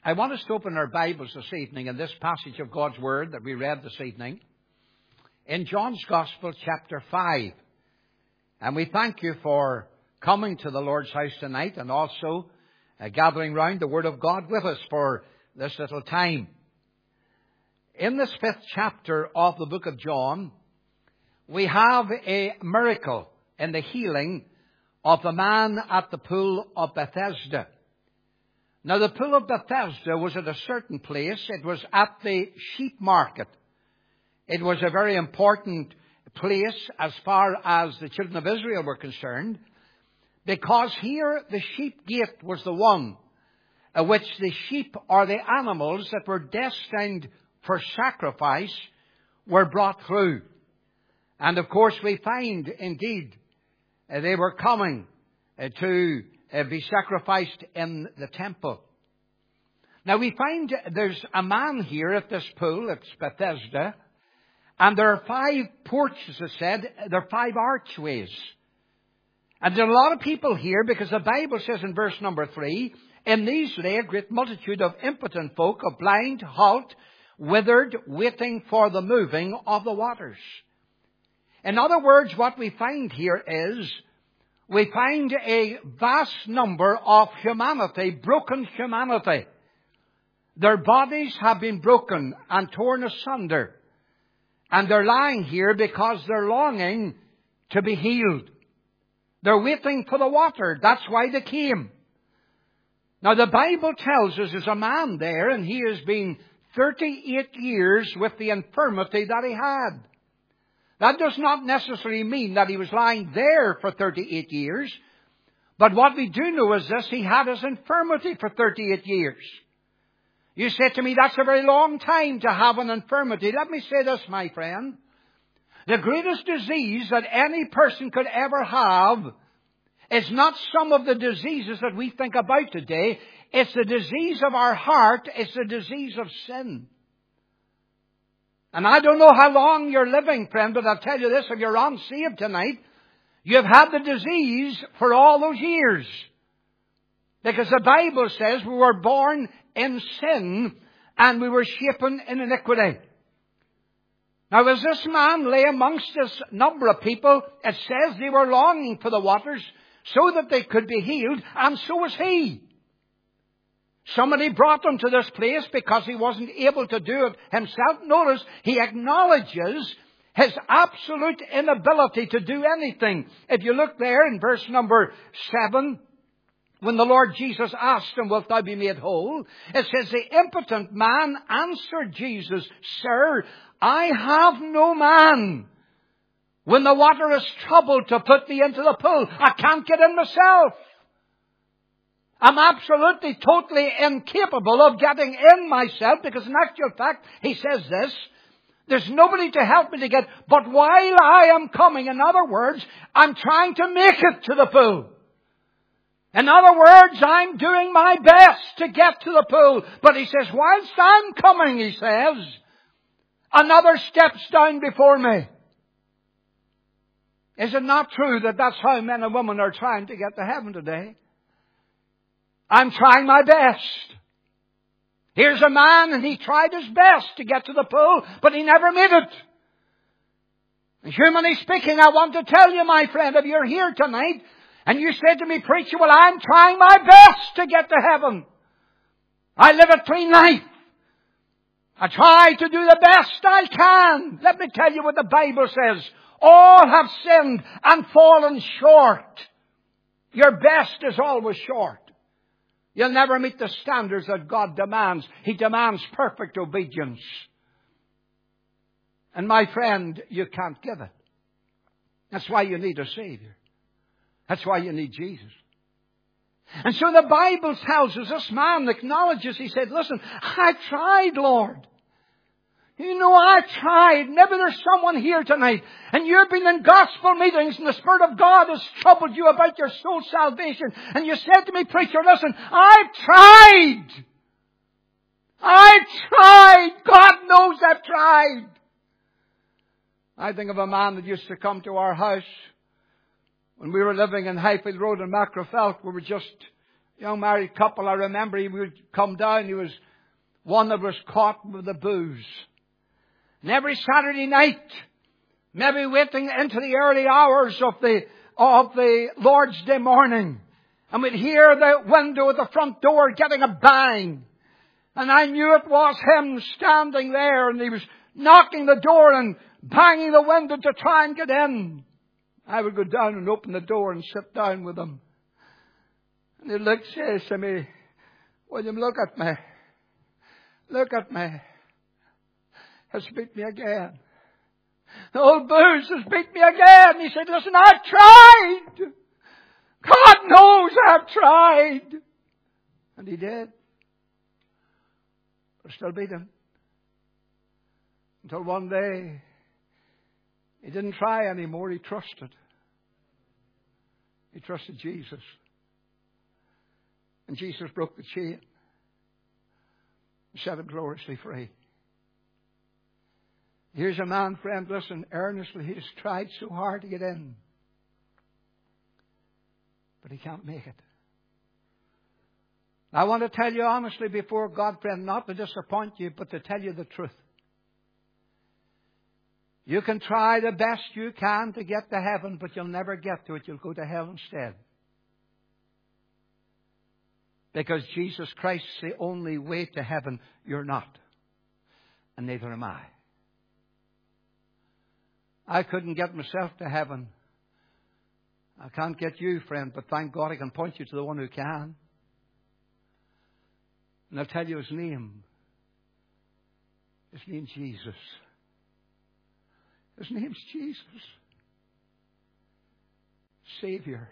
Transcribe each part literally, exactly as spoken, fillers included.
I want us to open our Bibles this evening in this passage of God's Word that we read this evening in John's Gospel, chapter five. And we thank you for coming to the Lord's house tonight and also uh, gathering round the Word of God with us for this little time. In this fifth chapter of the book of John, we have a miracle in the healing of the man at the pool of Bethesda. Now, the pool of Bethesda was at a certain place. It was at the sheep market. It was a very important place as far as the children of Israel were concerned, because here the sheep gate was the one at which the sheep or the animals that were destined for sacrifice were brought through. And of course we find indeed uh, they were coming uh, to uh, be sacrificed in the temple. Now we find there's a man here at this pool, it's Bethesda, and there are five porches, it said, there are five archways. And there are a lot of people here because the Bible says in verse number three, in these lay a great multitude of impotent folk, of blind, halt, withered, waiting for the moving of the waters. In other words, what we find here is, we find a vast number of humanity, broken humanity. Their bodies have been broken and torn asunder. And they're lying here because they're longing to be healed. They're waiting for the water. That's why they came. Now the Bible tells us there's a man there, and he has been thirty-eight years with the infirmity that he had. That does not necessarily mean that he was lying there for thirty-eight years. But what we do know is this: he had his infirmity for thirty-eight years. You say to me, that's a very long time to have an infirmity. Let me say this, my friend. The greatest disease that any person could ever have is not some of the diseases that we think about today. It's the disease of our heart. It's the disease of sin. And I don't know how long you're living, friend, but I'll tell you this, if you're unsaved tonight, you've had the disease for all those years. Because the Bible says we were born in sin and we were shapen in iniquity. Now, as this man lay amongst this number of people, it says they were longing for the waters so that they could be healed, and so was he. Somebody brought him to this place because he wasn't able to do it himself. Notice, he acknowledges his absolute inability to do anything. If you look there in verse number seven, when the Lord Jesus asked him, wilt thou be made whole? It says, the impotent man answered Jesus, Sir, I have no man when the water is troubled to put me into the pool. I can't get in myself. I'm absolutely, totally incapable of getting in myself, because in actual fact, he says this, there's nobody to help me to get, but while I am coming, in other words, I'm trying to make it to the pool. In other words, I'm doing my best to get to the pool. But he says, whilst I'm coming, he says, another steps down before me. Is it not true that that's how men and women are trying to get to heaven today? I'm trying my best. Here's a man, and he tried his best to get to the pool, but he never made it. And humanly speaking, I want to tell you, my friend, if you're here tonight, and you said to me, preacher, well, I'm trying my best to get to heaven. I live a clean life. I try to do the best I can. Let me tell you what the Bible says. All have sinned and fallen short. Your best is always short. You'll never meet the standards that God demands. He demands perfect obedience. And my friend, you can't give it. That's why you need a Savior. That's why you need Jesus. And so the Bible tells us, this man acknowledges, he said, listen, I tried, Lord. You know, I tried. Maybe there's someone here tonight, and you've been in gospel meetings, and the Spirit of God has troubled you about your soul salvation. And you said to me, preacher, listen, I've tried. I've tried. God knows I've tried. I think of a man that used to come to our house when we were living in Highfield Road in Macrofelt. We were just Young married couple, I remember he would come down. He was one that was caught with the booze. And every Saturday night, maybe waiting into the early hours of the, of the Lord's Day morning, and we'd hear the window of the front door getting a bang. And I knew it was him standing there, and he was knocking the door and banging the window to try and get in. I would go down and open the door and sit down with him. And he'd look, says to me, "William, look at me. Look at me. It's beat me again. The old booze has beat me again." He said, "Listen, I've tried. God knows I've tried." And he did. But still beat him. Until one day, he didn't try anymore. He trusted. He trusted Jesus. And Jesus broke the chain and set him gloriously free. Here's a man, friend, listen, earnestly, he has tried so hard to get in. But he can't make it. I want to tell you honestly before God, friend, not to disappoint you, but to tell you the truth. You can try the best you can to get to heaven, but you'll never get to it. You'll go to hell instead. Because Jesus Christ is the only way to heaven. You're not. And neither am I. I couldn't get myself to heaven. I can't get you, friend, but thank God I can point you to the one who can. And I'll tell you his name. His name's Jesus. His name's Jesus. Savior.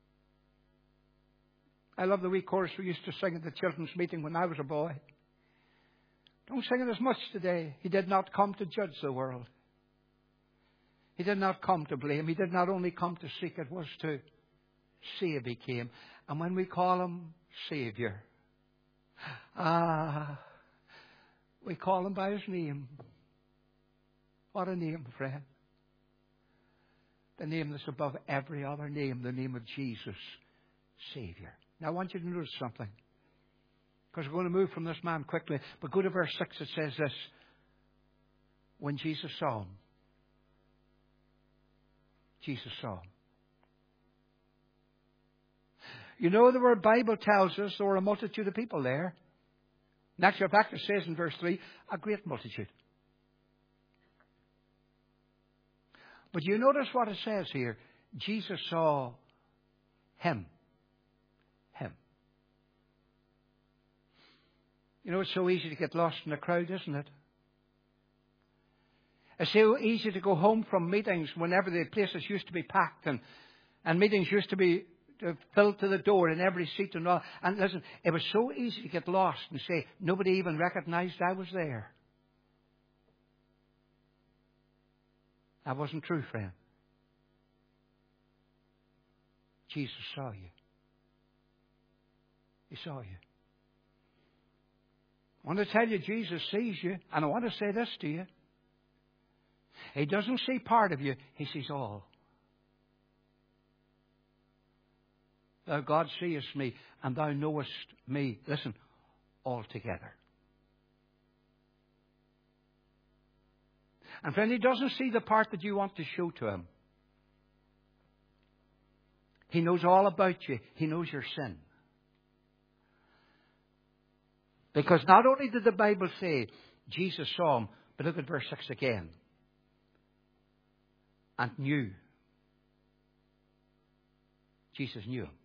I love the wee chorus we used to sing at the children's meeting when I was a boy. Don't sing it as much today. He did not come to judge the world. He did not come to blame. He did not only come to seek, it was to save he came. And when we call him Savior, ah, we call him by his name. What a name, friend. The name that's above every other name, the name of Jesus, Savior. Now I want you to notice something. Because we're going to move from this man quickly. But go to verse six, it says this. When Jesus saw him. Jesus saw him. You know, the word Bible tells us there were a multitude of people there. In actual fact, it says in verse three, a great multitude. But you notice what it says here. Jesus saw him. Him. You know, it's so easy to get lost in the crowd, isn't it? It's so easy to go home from meetings whenever the places used to be packed and, and meetings used to be filled to the door in every seat and all. And listen, it was so easy to get lost and say, nobody even recognized I was there. That wasn't true, friend. Jesus saw you. He saw you. I want to tell you, Jesus sees you. And I want to say this to you. He doesn't see part of you. He sees all. Thou, God, seest me, and thou knowest me. Listen, altogether. And friend, he doesn't see the part that you want to show to him. He knows all about you. He knows your sin. Because not only did the Bible say Jesus saw him, but look at verse six again. And knew. Jesus knew him.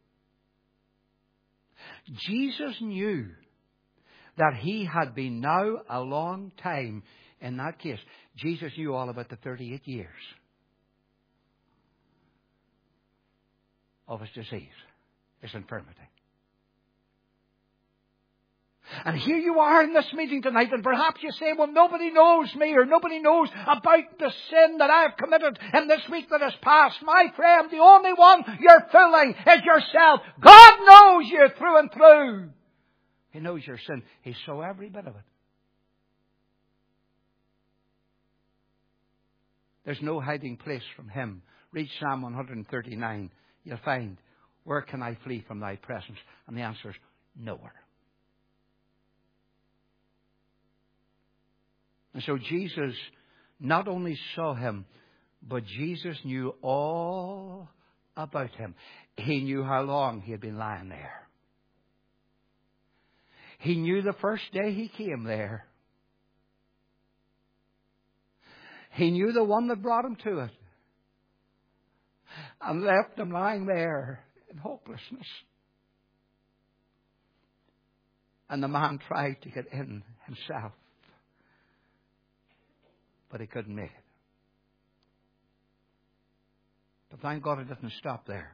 Jesus knew that he had been now a long time in that case. Jesus knew all about the thirty-eight years of his disease, his infirmity. And here you are in this meeting tonight, and perhaps you say, well, nobody knows me, or nobody knows about the sin that I've committed in this week that has passed. My friend, the only one you're fooling is yourself. God knows you through and through. He knows your sin. He saw every bit of it. There's no hiding place from him. Read Psalm one thirty-nine. You'll find Where can I flee from thy presence? And the answer is nowhere. And so Jesus not only saw him, but Jesus knew all about him. He knew how long he had been lying there. He knew the first day he came there. He knew the one that brought him to it. And left him lying there in hopelessness. And the man tried to get in himself. But he couldn't make it. But thank God it didn't stop there.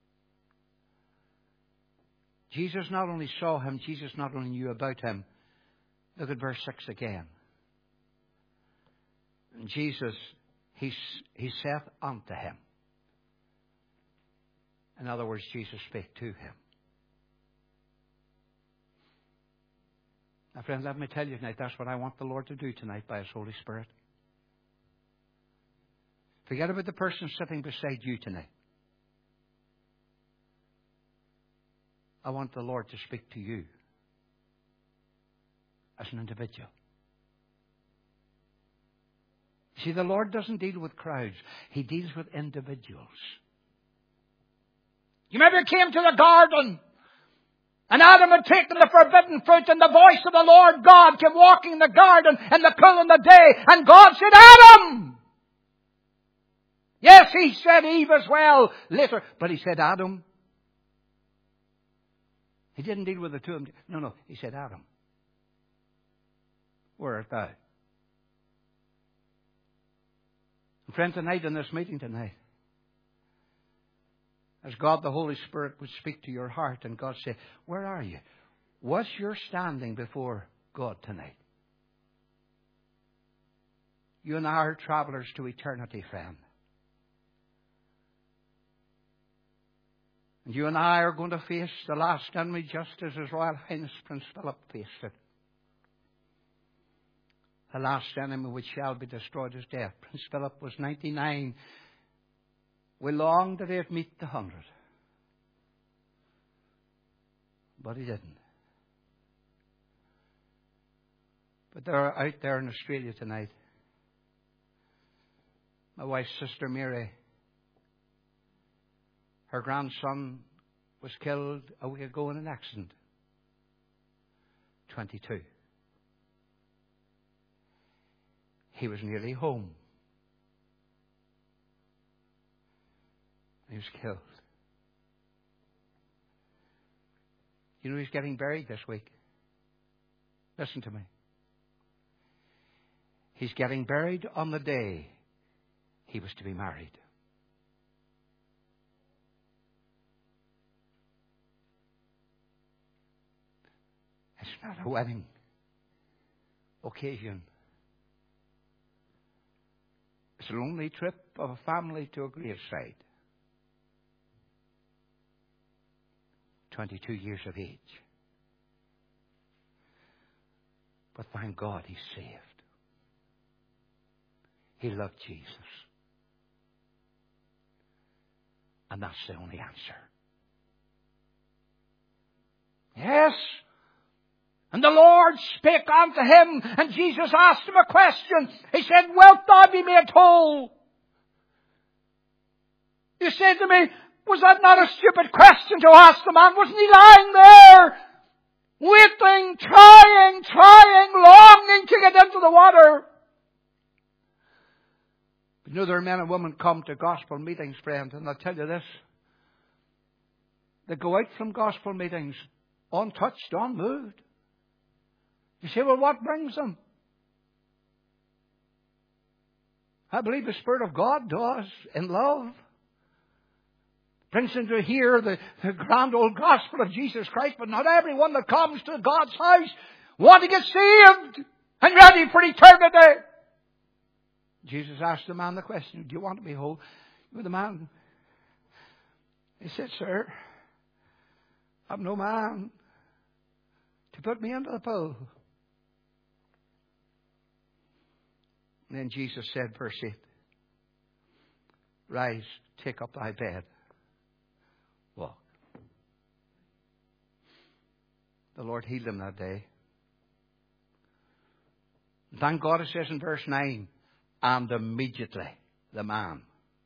Jesus not only saw him, Jesus not only knew about him. Look at verse six again. And Jesus, he, he saith unto him. In other words, Jesus spake to him. Now, friends, let me tell you tonight, that's what I want the Lord to do tonight by His Holy Spirit. Forget about the person sitting beside you tonight. I want the Lord to speak to you as an individual. See, the Lord doesn't deal with crowds. He deals with individuals. You remember He came to the garden and Adam had taken the forbidden fruit and the voice of the Lord God came walking in the garden in the cool of the day and God said, Adam! Yes, He said Eve as well later, but He said Adam. He didn't deal with the two of them. No, no, He said Adam. Where art thou? And friends, tonight in this meeting tonight, as God the Holy Spirit would speak to your heart and God say, where are you? What's your standing before God tonight? You and I are travelers to eternity, friend. And you and I are going to face the last enemy just as His Royal Highness Prince Philip faced it. The last enemy which shall be destroyed is death. Prince Philip was ninety-nine. We longed that he'd meet the hundred. But he didn't. But they're out there in Australia tonight. My wife's sister Mary, her grandson was killed a week ago in an accident. twenty-two. He was nearly home. He was killed. You know he's getting buried this week. Listen to me. He's getting buried on the day he was to be married. It's not a wedding occasion. It's a lonely trip of a family to a graveside. twenty-two years of age. But thank God he's saved. He loved Jesus. And that's the only answer. Yes. And the Lord spake unto him, and Jesus asked him a question. He said, wilt thou be made whole? You say to me, was that not a stupid question to ask the man? Wasn't he lying there, waiting, trying, trying, longing to get into the water? But you know, there are men and women come to gospel meetings, friend, and I'll tell you this. They go out from gospel meetings untouched, unmoved. You say, well, what brings them? I believe the Spirit of God does, in love. Brings them to hear the, the grand old gospel of Jesus Christ, but not everyone that comes to God's house wants to get saved and ready for eternity. Jesus asked the man the question, do you want to be whole? The man, he said, sir, I've no man to put me into the pool. And then Jesus said, verse eight, rise, take up thy bed, walk. The Lord healed him that day. Thank God it says in verse nine, and immediately the man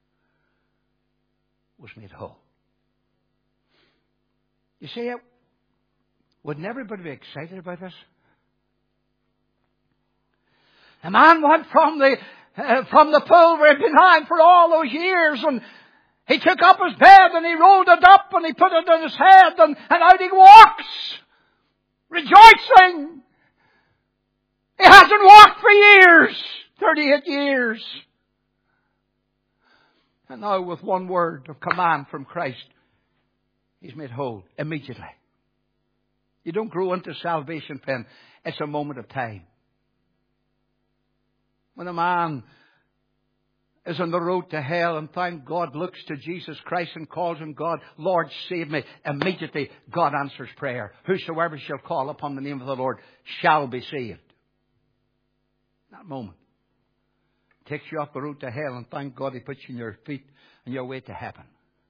was made whole. You see, wouldn't everybody be excited about this? The man went from the uh, from the pool where he'd been lying for all those years, and he took up his bed and he rolled it up and he put it on his head, and, and out he walks, rejoicing. He hasn't walked for years, thirty-eight years. And now with one word of command from Christ, he's made whole immediately. You don't grow into salvation, friend. It's a moment of time. When a man is on the road to hell and thank God looks to Jesus Christ and calls him God, Lord, save me. Immediately God answers prayer. Whosoever shall call upon the name of the Lord shall be saved. That moment takes you off the road to hell, and thank God He puts you on your feet on your way to heaven.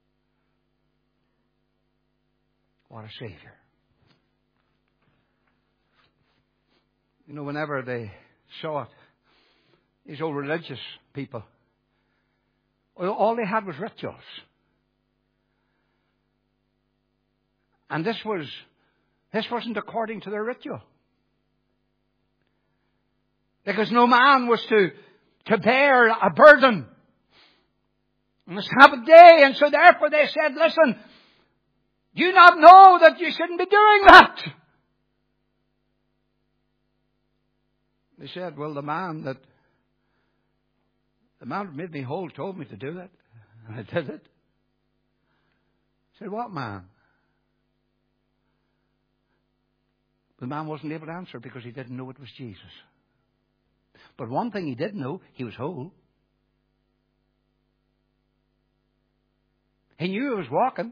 What a Savior. You know, whenever they saw it, these old religious people, all they had was rituals. And this was, this wasn't according to their ritual. Because no man was to, to bear a burden on the Sabbath day. And so therefore they said, listen, do you not know that you shouldn't be doing that? They said, well, the man that The man who made me whole told me to do it. And I did it. I said, what man? The man wasn't able to answer because he didn't know it was Jesus. But one thing he did know, he was whole. He knew he was walking.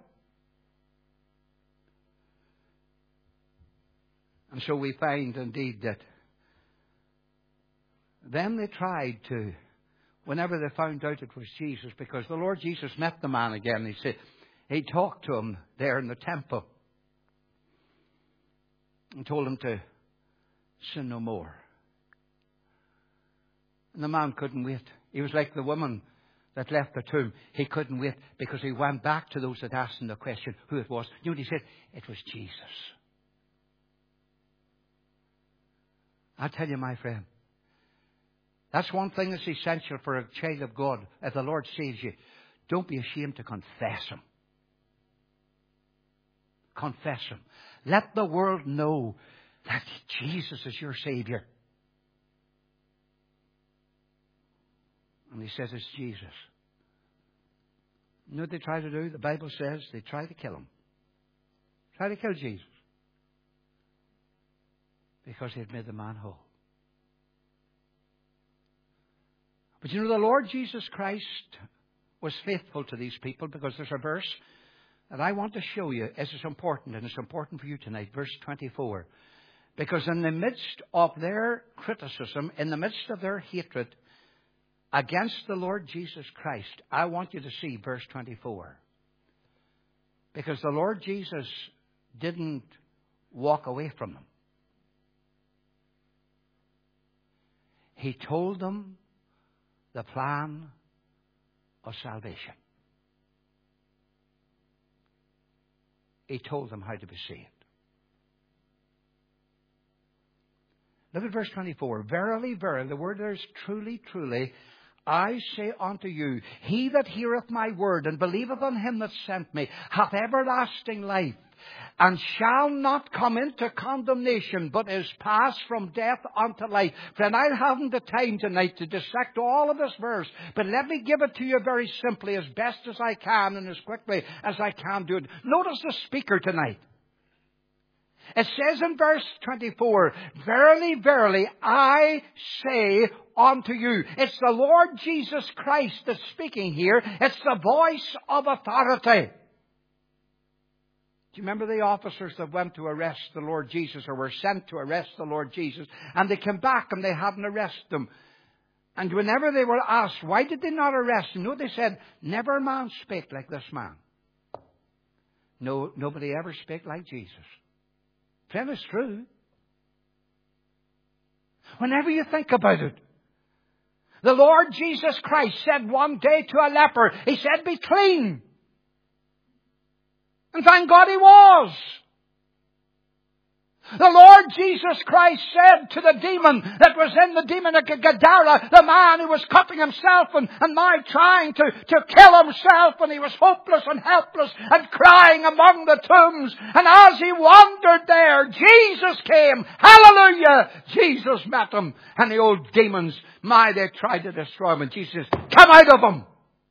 And so we find indeed that then they tried to, whenever they found out it was Jesus, because the Lord Jesus met the man again. He said, he talked to him there in the temple and told him to sin no more. And the man couldn't wait. He was like the woman that left the tomb. He couldn't wait because he went back to those that asked him the question who it was. You know what he said? It was Jesus. I tell you, my friend, that's one thing that's essential for a child of God. If the Lord saves you, don't be ashamed to confess Him. Confess Him. Let the world know that Jesus is your Savior. And he says it's Jesus. You know what they try to do? The Bible says they try to kill Him. Try to kill Jesus. Because He had made the man whole. But you know, the Lord Jesus Christ was faithful to these people, because there's a verse that I want to show you as it's important, and it's important for you tonight. Verse twenty-four. Because in the midst of their criticism, in the midst of their hatred against the Lord Jesus Christ, I want you to see verse twenty-four. Because the Lord Jesus didn't walk away from them. He told them the plan of salvation. He told them how to be saved. Look at verse twenty-four. Verily, verily, the word there is truly, truly, I say unto you, he that heareth my word and believeth on him that sent me hath everlasting life, and shall not come into condemnation, but is passed from death unto life. Friend, I haven't the time tonight to dissect all of this verse, but let me give it to you very simply, as best as I can and as quickly as I can do it. Notice the speaker tonight. It says in verse twenty-four, verily, verily, I say unto you. It's the Lord Jesus Christ that's speaking here. It's the voice of authority. Do you remember the officers that went to arrest the Lord Jesus, or were sent to arrest the Lord Jesus, and they came back and they hadn't arrested him? And whenever they were asked, why did they not arrest him? No, they said, never man spake like this man. No, nobody ever spake like Jesus. Friend, it's true. Whenever you think about it, the Lord Jesus Christ said one day to a leper, He said, be clean. And thank God he was. The Lord Jesus Christ said to the demon that was in the demon of Gadara, the man who was cutting himself and, and now trying to, to kill himself, and he was hopeless and helpless and crying among the tombs. And as he wandered there, Jesus came. Hallelujah! Jesus met him. And the old demons, my, they tried to destroy him. And Jesus says, come out of him!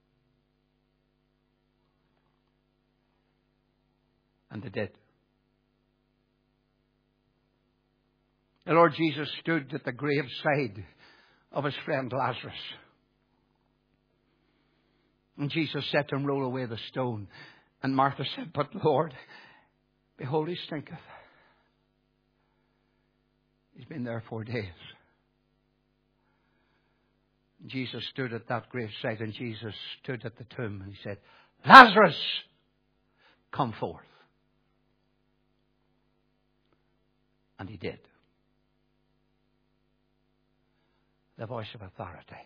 And they did. The Lord Jesus stood at the graveside of his friend Lazarus. And Jesus said to him, roll away the stone. And Martha said, but Lord, behold, he stinketh. He's been there four days. And Jesus stood at that graveside, and Jesus stood at the tomb, and he said, Lazarus, come forth. And he did. The voice of authority.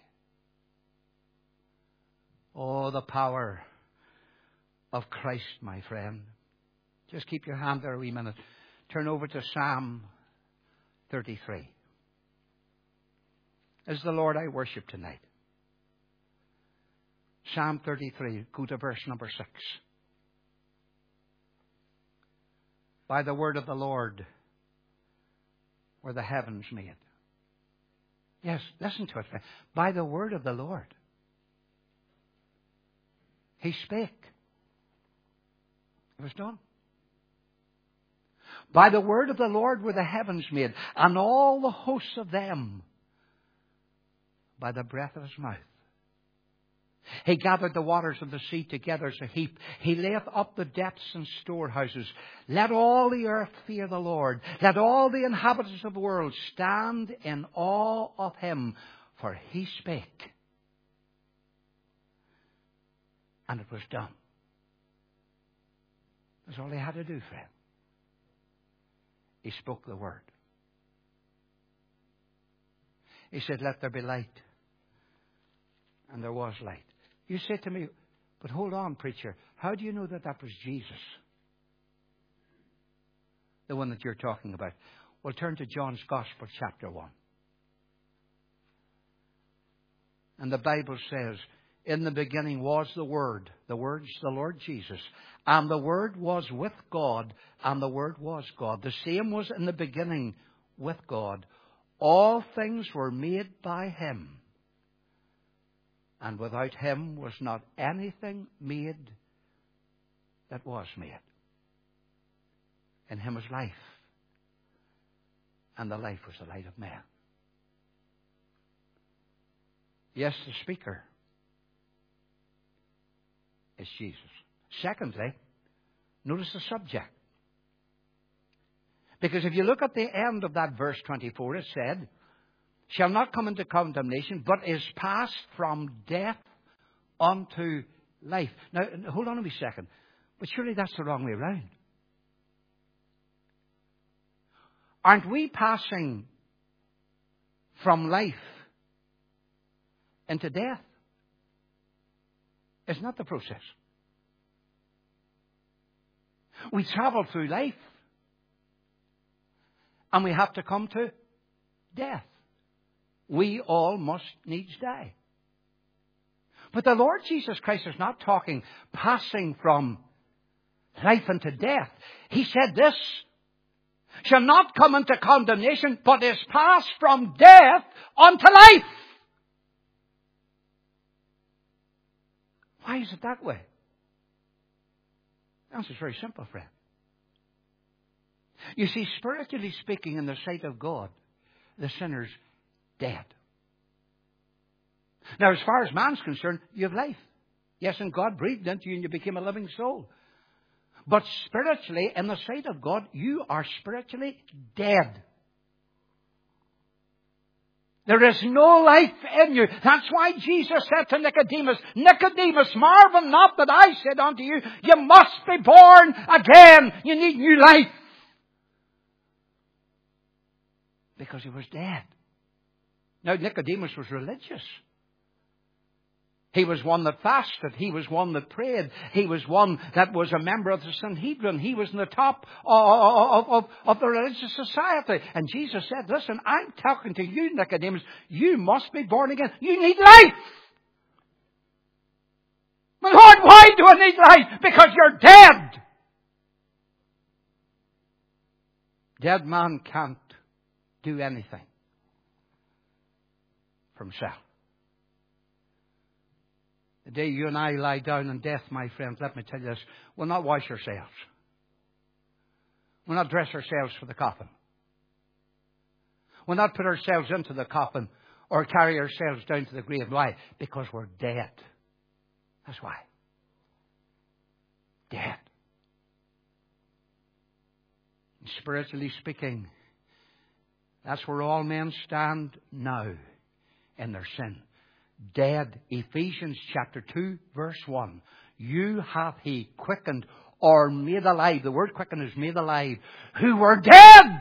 Oh, the power of Christ, my friend. Just keep your hand there a wee minute. Turn over to Psalm thirty-three. Is the Lord I worship tonight. Psalm thirty-three, go to verse number six. By the word of the Lord were the heavens made. Yes, listen to it. By the word of the Lord. He spake. It was done. By the word of the Lord were the heavens made, and all the hosts of them by the breath of his mouth. He gathered the waters of the sea together as a heap. He layeth up the depths and storehouses. Let all the earth fear the Lord. Let all the inhabitants of the world stand in awe of him. For he spake, and it was done. That's all he had to do, friend. He spoke the word. He said, let there be light. And there was light. You say to me, but hold on, preacher. How do you know that that was Jesus? The one that you're talking about. Well, turn to John's Gospel, chapter one. And the Bible says, in the beginning was the Word. The Word's the Lord Jesus. And the Word was with God. And the Word was God. The same was in the beginning with God. All things were made by him. And without him was not anything made that was made. In him was life. And the life was the light of man. Yes, the speaker is Jesus. Secondly, notice the subject. Because if you look at the end of that verse twenty-four, it said, shall not come into condemnation, but is passed from death unto life. Now, hold on a wee second. But surely that's the wrong way around. Aren't we passing from life into death? Isn't that the process? We travel through life, and we have to come to death. We all must needs die. But the Lord Jesus Christ is not talking passing from life into death. He said this, shall not come into condemnation, but is passed from death unto life. Why is it that way? The answer is very simple, friend. You see, spiritually speaking, in the sight of God, the sinner's dead. Now, as far as man's concerned, you have life. Yes, and God breathed into you and you became a living soul. But spiritually, in the sight of God, you are spiritually dead. There is no life in you. That's why Jesus said to Nicodemus, Nicodemus, marvel not that I said unto you, you must be born again. You need new life. Because he was dead. Now, Nicodemus was religious. He was one that fasted. He was one that prayed. He was one that was a member of the Sanhedrin. He was in the top of, of, of the religious society. And Jesus said, listen, I'm talking to you, Nicodemus. You must be born again. You need life. But Lord, why do I need life? Because you're dead. Dead man can't do anything for himself. The day you and I lie down in death, my friends, let me tell you this, we'll not wash ourselves. We'll not dress ourselves for the coffin. We'll not put ourselves into the coffin or carry ourselves down to the grave. Why? Because we're dead. That's why. Dead. And spiritually speaking, that's where all men stand now in their sin. Dead. Ephesians chapter two, verse one. You hath he quickened or made alive. The word quickened is made alive. Who were dead.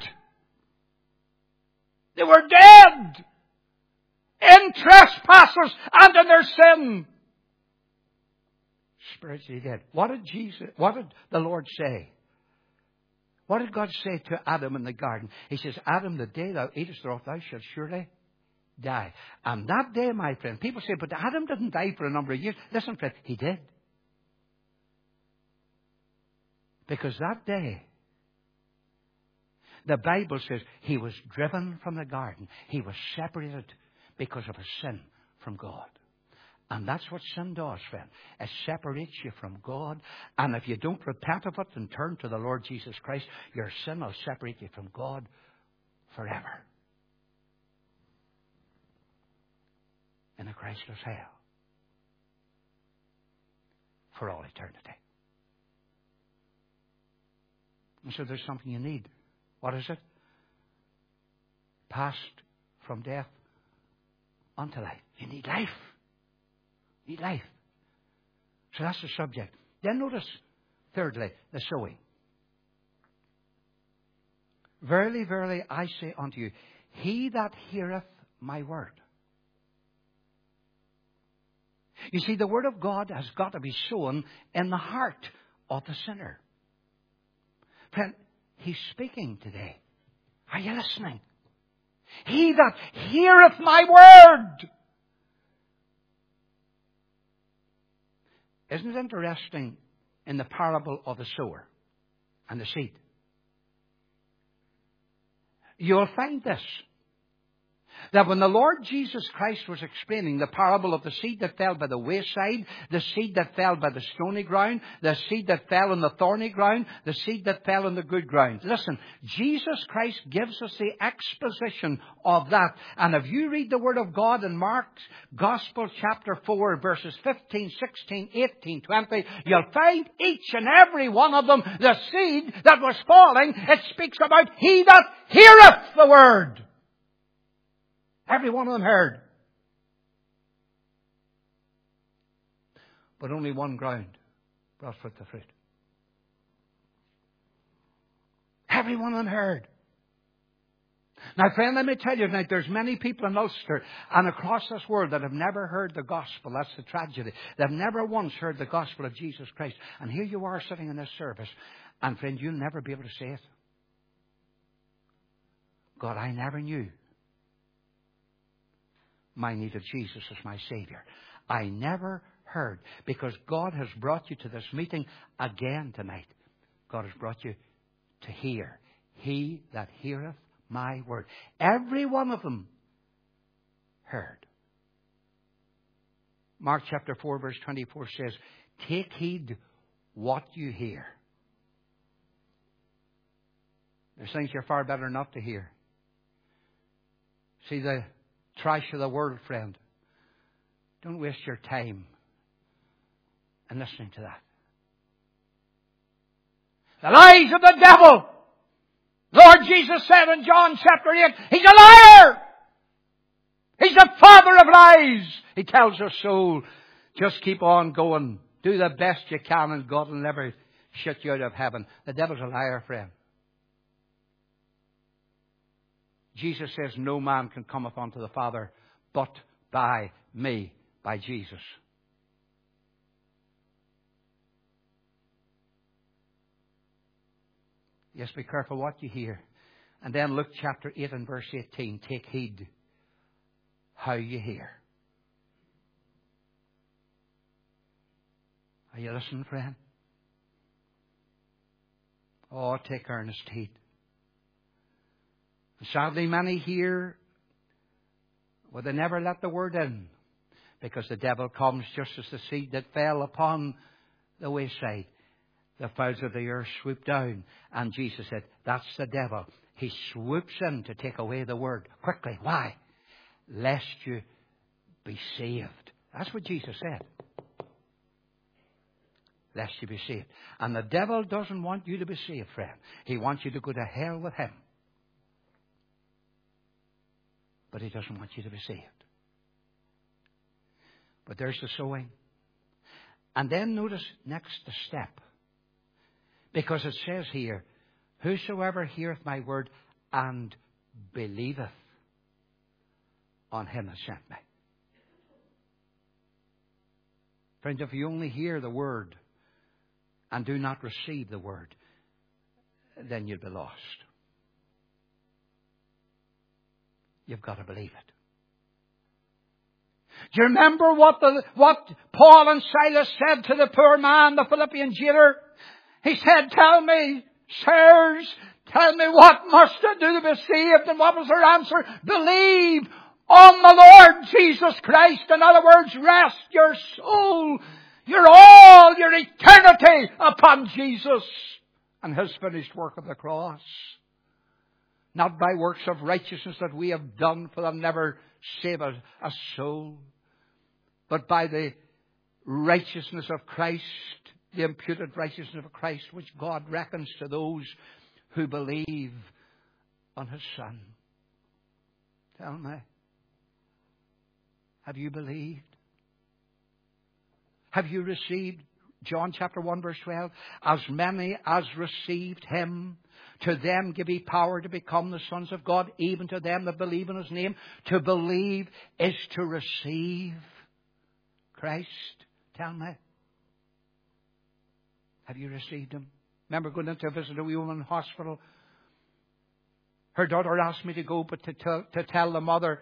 They were dead. In trespasses and in their sin. Spiritually dead. What did Jesus, what did the Lord say? What did God say to Adam in the garden? He says, Adam, the day thou eatest thereof, thou shalt surely die. And that day, my friend, people say, but Adam didn't die for a number of years. Listen, friend, he did. Because that day, the Bible says he was driven from the garden. He was separated because of his sin from God. And that's what sin does, friend. It separates you from God. And if you don't repent of it and turn to the Lord Jesus Christ, your sin will separate you from God forever. In a Christless hell. For all eternity. And so there's something you need. What is it? Passed from death unto life. You need life. You need life. So that's the subject. Then notice, thirdly, the sowing. Verily, verily, I say unto you, he that heareth my word. You see, the word of God has got to be sown in the heart of the sinner. Friend, he's speaking today. Are you listening? He that heareth my word. Isn't it interesting in the parable of the sower and the seed? You'll find this. That when the Lord Jesus Christ was explaining the parable of the seed that fell by the wayside, the seed that fell by the stony ground, the seed that fell on the thorny ground, the seed that fell on the good ground. Listen, Jesus Christ gives us the exposition of that. And if you read the Word of God in Mark's Gospel chapter four, verses fifteen, sixteen, eighteen, twenty, you'll find each and every one of them, the seed that was falling, it speaks about he that heareth the Word. Every one of them heard. But only one ground brought forth the fruit. Every one of them heard. Now, friend, let me tell you tonight, there's many people in Ulster and across this world that have never heard the gospel. That's the tragedy. They've never once heard the gospel of Jesus Christ. And here you are sitting in this service. And friend, you'll never be able to say it. God, I never knew my need of Jesus as my Savior. I never heard, because God has brought you to this meeting again tonight. God has brought you to hear. He that heareth my word. Every one of them heard. Mark chapter four verse twenty-four says, take heed what you hear. There's things you're far better not to hear. See, the trash of the world, friend. Don't waste your time in listening to that. The lies of the devil. Lord Jesus said in John chapter eight, he's a liar. He's the father of lies. He tells us so. Just keep on going. Do the best you can and God will never shut you out of heaven. The devil's a liar, friend. Jesus says, no man can cometh unto the Father but by me, by Jesus. Yes, be careful what you hear. And then Luke chapter eight and verse eighteen. Take heed how you hear. Are you listening, friend? Oh, take earnest heed. Sadly, many hear, well, they never let the word in, because the devil comes just as the seed that fell upon the wayside. The fowls of the earth swoop down. And Jesus said, that's the devil. He swoops in to take away the word. Quickly. Why? Lest you be saved. That's what Jesus said. Lest you be saved. And the devil doesn't want you to be saved, friend. He wants you to go to hell with him. But he doesn't want you to be saved. But there's the sowing. And then notice next the step. Because it says here, whosoever heareth my word and believeth on him that sent me. Friends, if you only hear the word and do not receive the word, then you'll be lost. You've got to believe it. Do you remember what the what Paul and Silas said to the poor man, the Philippian jailer? He said, tell me, sirs, tell me what must I do to be saved? And what was their answer? Believe on the Lord Jesus Christ. In other words, rest your soul, your all, your eternity upon Jesus and His finished work of the cross. Not by works of righteousness that we have done, for they'll never save a, a soul, but by the righteousness of Christ, the imputed righteousness of Christ, which God reckons to those who believe on His Son. Tell me, have you believed? Have you received? John chapter one verse twelve. As many as received Him, to them give He power to become the sons of God, even to them that believe in His name. To believe is to receive Christ. Tell me, have you received Him? Remember going in to visit a wee woman in hospital. Her daughter asked me to go, but to tell, to tell the mother,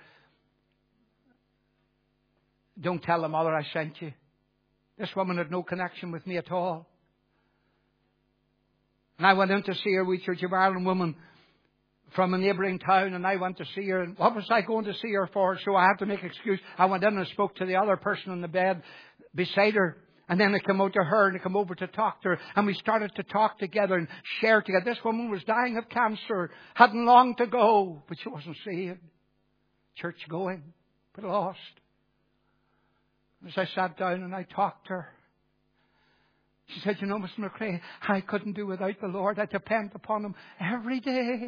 don't tell the mother I sent you. This woman had no connection with me at all. And I went in to see her, wee Church of Ireland woman from a neighbouring town, and I went to see her. And what was I going to see her for? So I had to make an excuse. I went in and spoke to the other person in the bed beside her. And then I came out to her and I came over to talk to her. And we started to talk together and share together. This woman was dying of cancer, hadn't long to go, but she wasn't saved. Church going, but lost. As I sat down and I talked to her, she said, you know, Mister McCrae, I couldn't do without the Lord. I depend upon Him every day.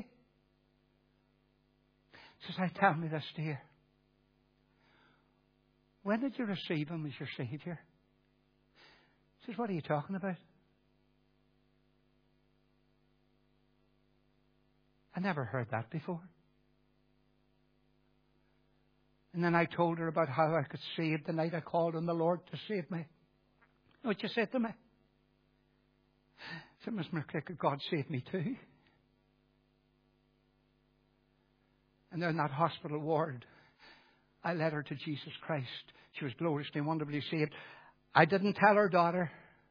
She says, I tell me this, dear. When did you receive Him as your Saviour? She says, what are you talking about? I never heard that before. And then I told her about how I could save the night I called on the Lord to save me. You know what you said to me? I said, Mister McCrae, could God save me too? And there in that hospital ward, I led her to Jesus Christ. She was gloriously and wonderfully saved. I didn't tell her daughter.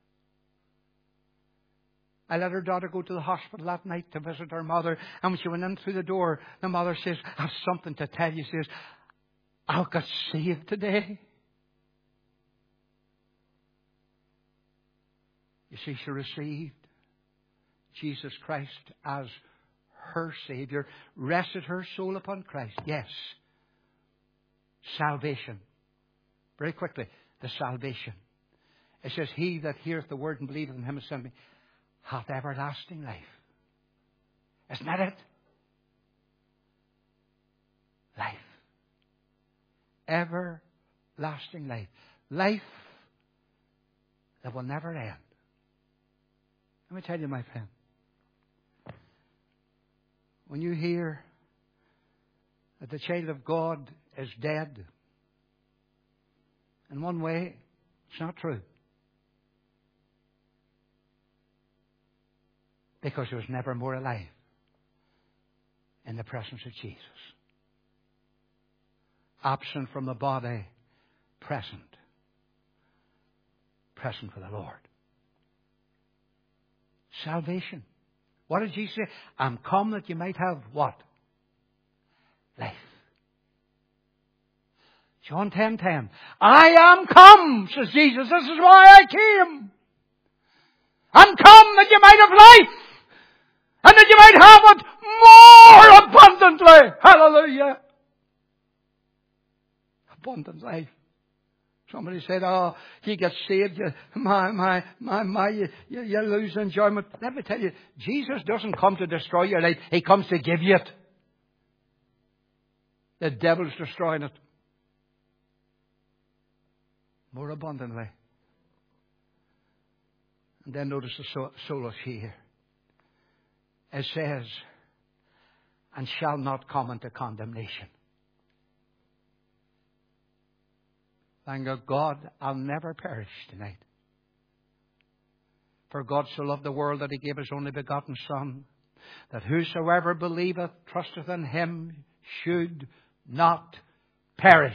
I let her daughter go to the hospital that night to visit her mother. And when she went in through the door, the mother says, I have something to tell you. She says, I got saved today. You see, she received Jesus Christ as her Saviour, rested her soul upon Christ. Yes. Salvation. Very quickly, the salvation. It says, he that heareth the word and believeth in Him that sent me hath everlasting life. Isn't that it? Life. Everlasting life. Life that will never end. Let me tell you, my friend. When you hear that the child of God is dead. In one way, it's not true. Because he was never more alive in the presence of Jesus. Absent from the body, present. Present for the Lord. Salvation. What did Jesus say? I'm come that you might have what? Life. John ten ten. I am come, says Jesus. This is why I came. I'm come that you might have life. And that you might have it more abundantly. Hallelujah. Abundant life. Somebody said, oh, you get saved, you, my, my, my, my, you, you, you lose enjoyment. Let me tell you, Jesus doesn't come to destroy your life. He comes to give you it. The devil's destroying it. More abundantly. And then notice the solus here. It says, and shall not come into condemnation. Thank God, I'll never perish tonight. For God so loved the world that he gave his only begotten Son, that whosoever believeth, trusteth in him, should not perish.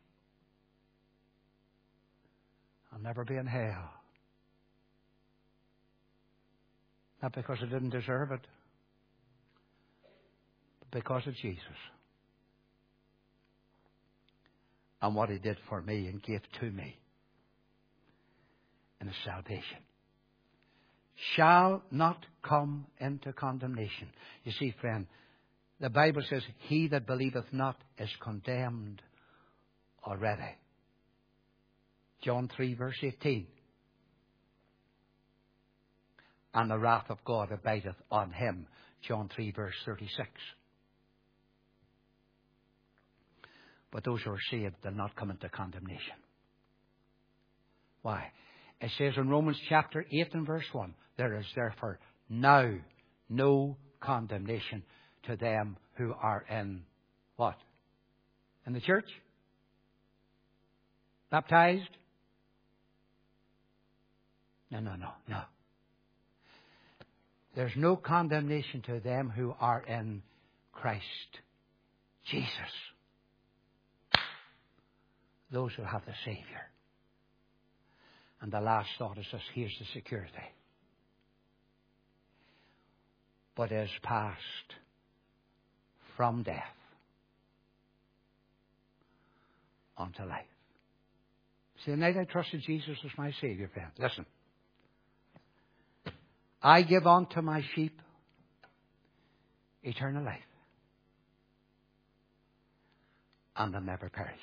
I'll never be in hell. Not because I didn't deserve it, but because of Jesus. And what he did for me and gave to me in his salvation. Shall not come into condemnation. You see, friend, the Bible says, he that believeth not is condemned already. John three verse eighteen. And the wrath of God abideth on him. John three verse thirty-six. But those who are saved will not come into condemnation. Why? It says in Romans chapter eight and verse one, there is therefore now no condemnation to them who are in what? In the church? Baptized? No, no, no, no. There's no condemnation to them who are in Christ Jesus. Those who have the Savior. And the last thought is this, here's the security. But is passed from death unto life. See, the night I trusted Jesus as my Savior, friend, listen. I give unto my sheep eternal life. And they'll never perish.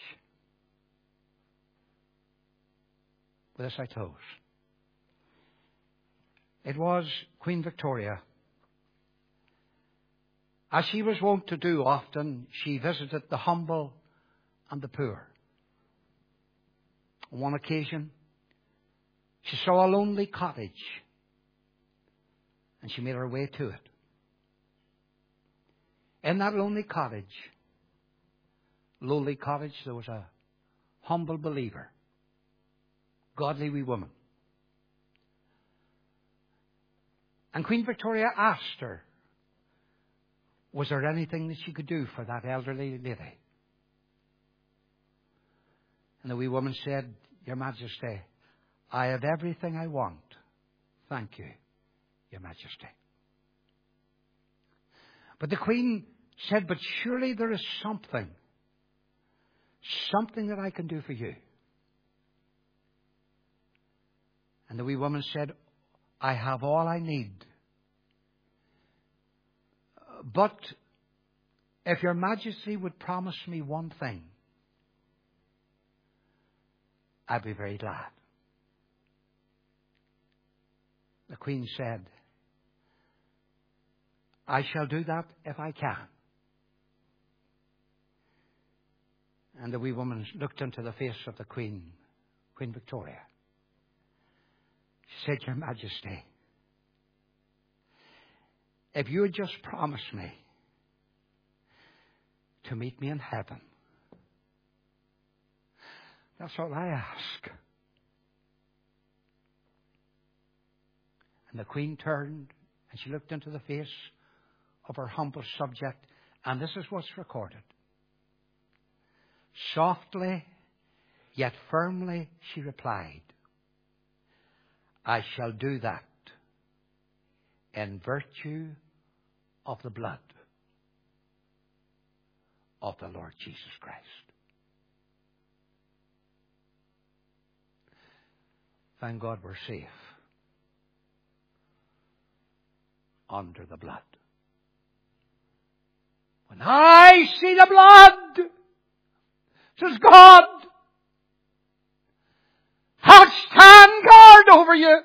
With this I close. It was Queen Victoria. As she was wont to do often, she visited the humble and the poor. On one occasion, she saw a lonely cottage, and she made her way to it. In that lonely cottage, lowly cottage, there was a humble believer, godly wee woman. And Queen Victoria asked her, was there anything that she could do for that elderly lady? And the wee woman said, Your Majesty, I have everything I want. Thank you, Your Majesty. But the Queen said, but surely there is something, something that I can do for you. And the wee woman said, I have all I need. But if Your Majesty would promise me one thing, I'd be very glad. The Queen said, I shall do that if I can. And the wee woman looked into the face of the Queen, Queen Victoria. She said, Your Majesty, if you would just promise me to meet me in heaven. That's all I ask. And the Queen turned and she looked into the face of her humble subject, and this is what's recorded. Softly, yet firmly, she replied, I shall do that in virtue of the blood of the Lord Jesus Christ. Thank God we're safe under the blood. When I see the blood, says God, I'll stand guard over you.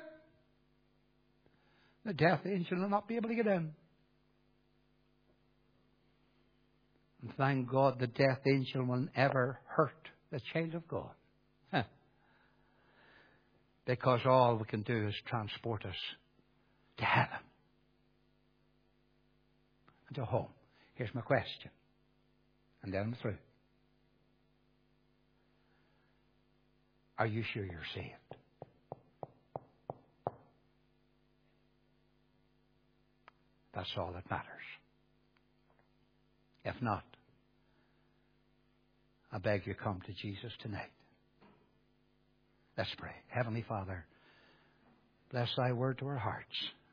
The death angel will not be able to get in. And thank God the death angel will never hurt the child of God. Huh. Because all we can do is transport us to heaven and to home. Here's my question, and then I'm through. Are you sure you're saved? That's all that matters. If not, I beg you, come to Jesus tonight. Let's pray. Heavenly Father, bless thy word to our hearts.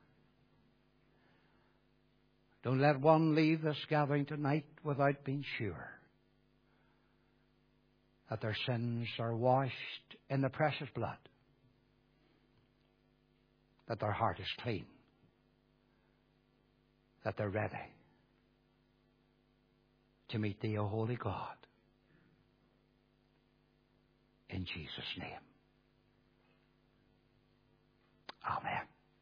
Don't let one leave this gathering tonight without being sure that their sins are washed in the precious blood, that their heart is clean, that they're ready to meet thee, O holy God. In Jesus' name.